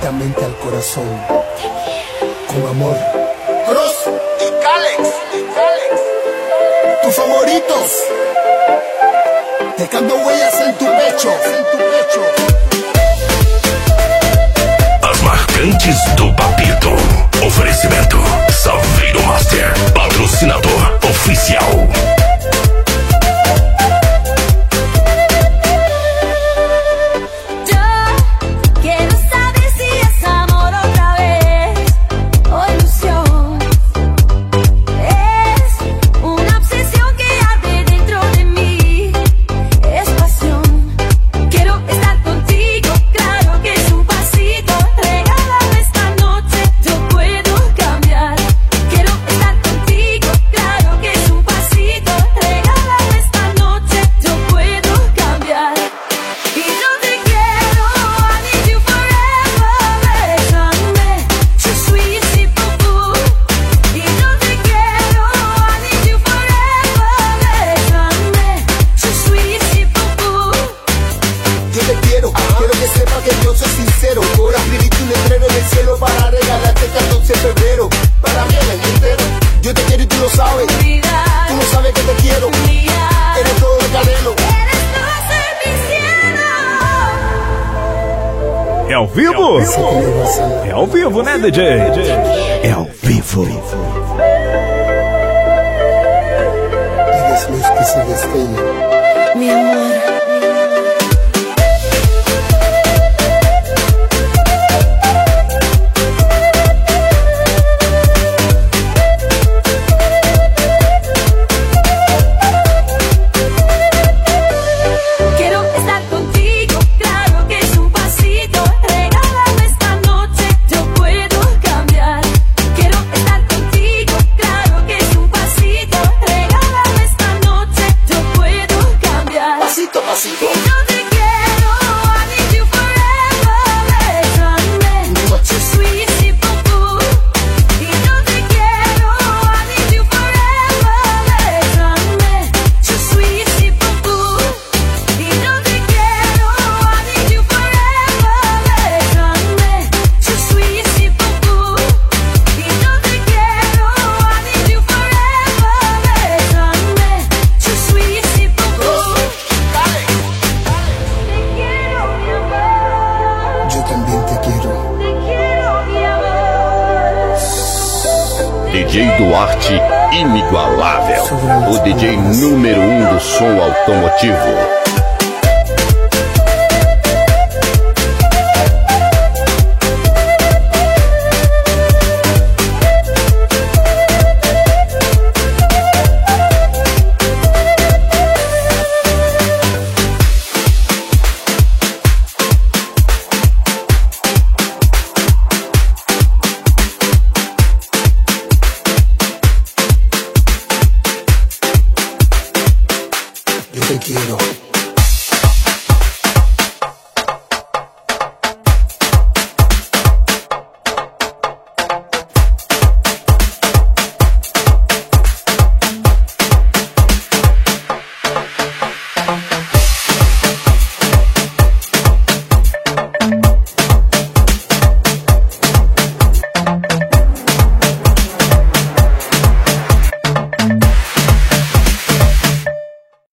directamente al corazón. Con amor. Cross y Calex. Tus favoritos. Dejando huellas en tu pecho. As marcantes do Papito. Oferecimento Saveiro Master, patrocinador oficial. É ao vivo? É ao vivo, né, DJ? É ao vivo. Y después que se destella. Mi amor. DJ Duarte inigualável, o DJ número 1 do som automotivo.